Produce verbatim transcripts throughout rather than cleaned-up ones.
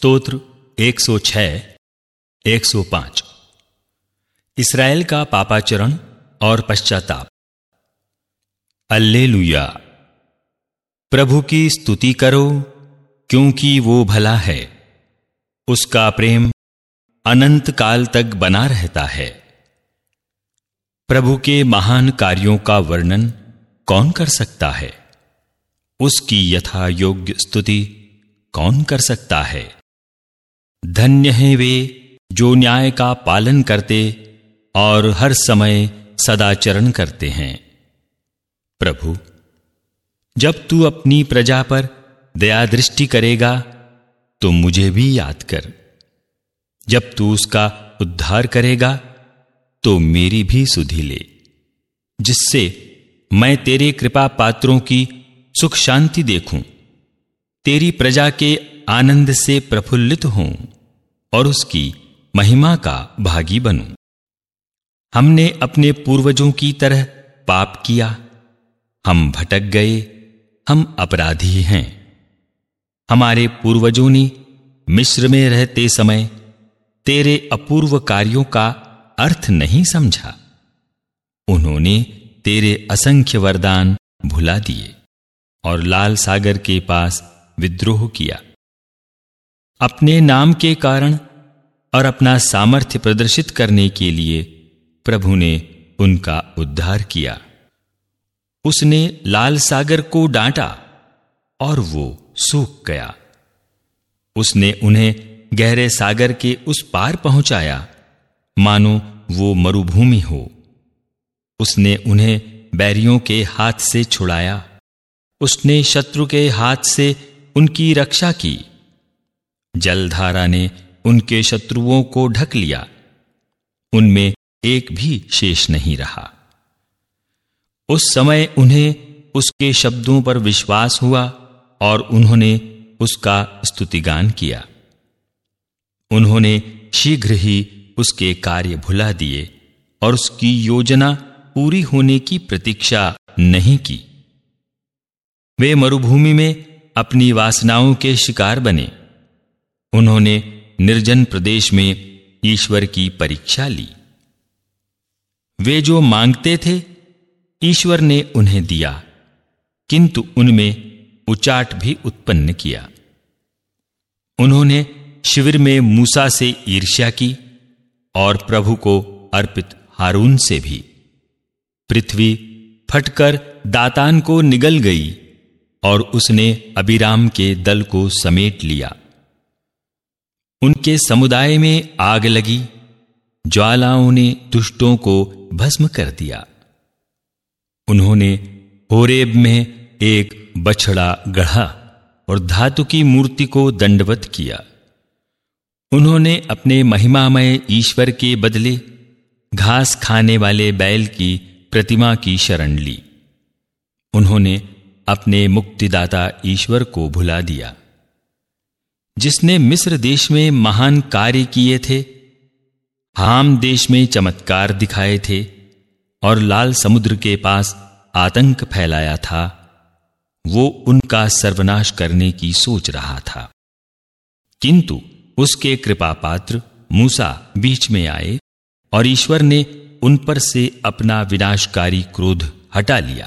स्तोत्र एक सौ छह, एक सौ पाँच। इस्राएल का पापाचरण और पश्चाताप। अल्लेलुया। प्रभु की स्तुति करो, क्योंकि वो भला है, उसका प्रेम अनंत काल तक बना रहता है। प्रभु के महान कार्यों का वर्णन कौन कर सकता है? उसकी यथा योग्य स्तुति कौन कर सकता है? धन्य हैं वे जो न्याय का पालन करते और हर समय सदाचरण करते हैं। प्रभु, जब तू अपनी प्रजा पर दया दृष्टि करेगा तो मुझे भी याद कर। जब तू उसका उद्धार करेगा तो मेरी भी सुधि ले, जिससे मैं तेरे कृपा पात्रों की सुख शांति देखूं, तेरी प्रजा के आनंद से प्रफुल्लित हूं और उसकी महिमा का भागी बनूं। हमने अपने पूर्वजों की तरह पाप किया, हम भटक गए, हम अपराधी हैं। हमारे पूर्वजों ने मिस्र में रहते समय तेरे अपूर्व कार्यों का अर्थ नहीं समझा। उन्होंने तेरे असंख्य वरदान भुला दिए और लाल सागर के पास विद्रोह किया। अपने नाम के कारण और अपना सामर्थ्य प्रदर्शित करने के लिए प्रभु ने उनका उद्धार किया। उसने लाल सागर को डांटा और वो सूख गया। उसने उन्हें गहरे सागर के उस पार पहुंचाया, मानो वो मरुभूमि हो। उसने उन्हें बैरियों के हाथ से छुड़ाया। उसने शत्रु के हाथ से उनकी रक्षा की। जलधारा ने उनके शत्रुओं को ढक लिया, उनमें एक भी शेष नहीं रहा। उस समय उन्हें उसके शब्दों पर विश्वास हुआ और उन्होंने उसका स्तुतिगान किया। उन्होंने शीघ्र ही उसके कार्य भुला दिए और उसकी योजना पूरी होने की प्रतीक्षा नहीं की। वे मरुभूमि में अपनी वासनाओं के शिकार बने। उन्होंने निर्जन प्रदेश में ईश्वर की परीक्षा ली। वे जो मांगते थे ईश्वर ने उन्हें दिया, किंतु उनमें उचाट भी उत्पन्न किया। उन्होंने शिविर में मूसा से ईर्ष्या की और प्रभु को अर्पित हारून से भी। पृथ्वी फटकर दातान को निगल गई और उसने अबीराम के दल को समेट लिया। उनके समुदाय में आग लगी, ज्वालाओं ने दुष्टों को भस्म कर दिया। उन्होंने होरेब में एक बछड़ा गढ़ा और धातु की मूर्ति को दंडवत किया। उन्होंने अपने महिमामय ईश्वर के बदले घास खाने वाले बैल की प्रतिमा की शरण ली। उन्होंने अपने मुक्तिदाता ईश्वर को भुला दिया, जिसने मिस्र देश में महान कार्य किए थे, हाम देश में चमत्कार दिखाए थे और लाल समुद्र के पास आतंक फैलाया था। वो उनका सर्वनाश करने की सोच रहा था, किंतु उसके कृपा पात्र मूसा बीच में आए और ईश्वर ने उन पर से अपना विनाशकारी क्रोध हटा लिया।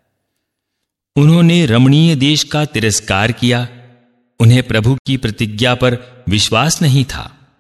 उन्होंने रमणीय देश का तिरस्कार किया। उन्हें प्रभु की प्रतिज्ञा पर विश्वास नहीं था।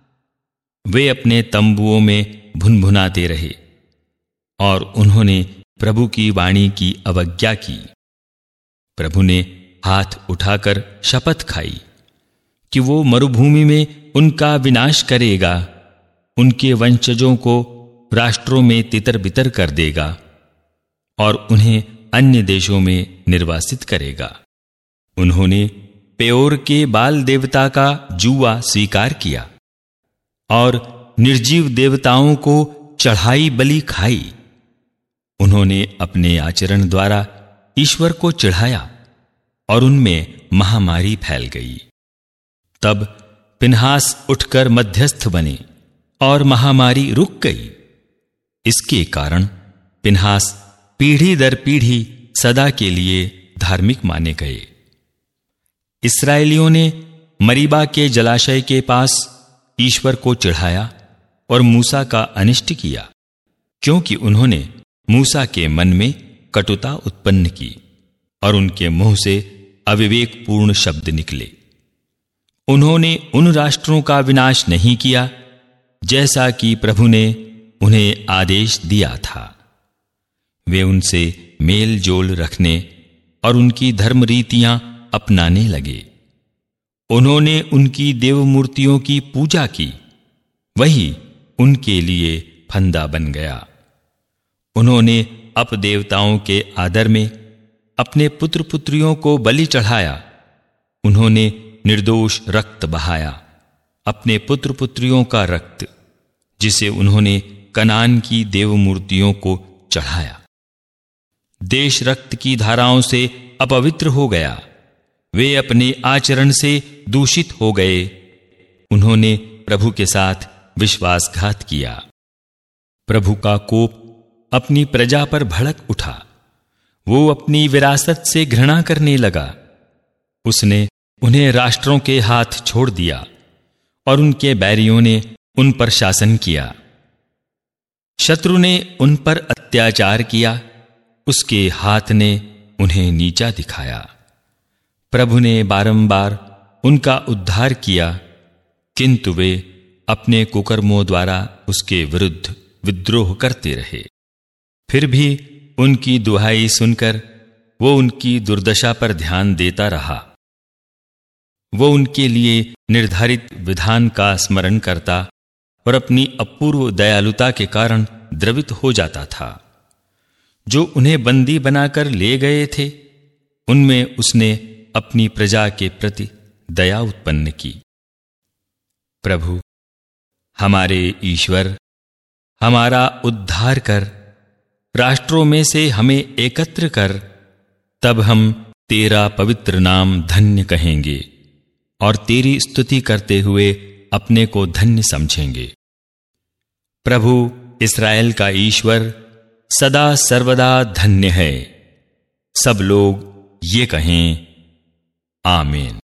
वे अपने तंबुओं में भुनभुनाते रहे और उन्होंने प्रभु की वाणी की अवज्ञा की। प्रभु ने हाथ उठाकर शपथ खाई कि वो मरुभूमि में उनका विनाश करेगा, उनके वंशजों को राष्ट्रों में तितर बितर कर देगा और उन्हें अन्य देशों में निर्वासित करेगा। उन्होंने पेओर के बाल देवता का जुआ स्वीकार किया और निर्जीव देवताओं को चढ़ाई बलि खाई। उन्होंने अपने आचरण द्वारा ईश्वर को चिढ़ाया और उनमें महामारी फैल गई। तब पिनहास उठकर मध्यस्थ बने और महामारी रुक गई। इसके कारण पिनहास पीढ़ी दर पीढ़ी सदा के लिए धार्मिक माने गए। इस्राएलियों ने मरीबा के जलाशय के पास ईश्वर को चिढ़ाया और मूसा का अनिष्ट किया, क्योंकि उन्होंने मूसा के मन में कटुता उत्पन्न की और उनके मुंह से अविवेकपूर्ण शब्द निकले। उन्होंने उन राष्ट्रों का विनाश नहीं किया जैसा कि प्रभु ने उन्हें आदेश दिया था। वे उनसे मेल जोल रखने और उनकी धर्म रीतियां अपनाने लगे। उन्होंने उनकी देव मूर्तियों की पूजा की, वही उनके लिए फंदा बन गया। उन्होंने अपदेवताओं के आदर में अपने पुत्र पुत्रियों को बलि चढ़ाया। उन्होंने निर्दोष रक्त बहाया, अपने पुत्र पुत्रियों का रक्त, जिसे उन्होंने कनान की देव मूर्तियों को चढ़ाया। देश रक्त की धाराओं से अपवित्र हो गया। वे अपने आचरण से दूषित हो गए। उन्होंने प्रभु के साथ विश्वासघात किया। प्रभु का कोप अपनी प्रजा पर भड़क उठा। वो अपनी विरासत से घृणा करने लगा। उसने उन्हें राष्ट्रों के हाथ छोड़ दिया और उनके बैरियों ने उन पर शासन किया। शत्रु ने उन पर अत्याचार किया, उसके हाथ ने उन्हें नीचा दिखाया। प्रभु ने बारंबार उनका उद्धार किया, किंतु वे अपने कुकर्मों द्वारा उसके विरुद्ध विद्रोह करते रहे। फिर भी उनकी दुहाई सुनकर वो उनकी दुर्दशा पर ध्यान देता रहा। वो उनके लिए निर्धारित विधान का स्मरण करता और अपनी अपूर्व दयालुता के कारण द्रवित हो जाता था। जो उन्हें बंदी बनाकर ले गए थे, उनमें उसने अपनी प्रजा के प्रति दया उत्पन्न की। प्रभु हमारे ईश्वर, हमारा उद्धार कर, राष्ट्रों में से हमें एकत्र कर, तब हम तेरा पवित्र नाम धन्य कहेंगे और तेरी स्तुति करते हुए अपने को धन्य समझेंगे। प्रभु इस्राएल का ईश्वर सदा सर्वदा धन्य है। सब लोग ये कहें, आमीन।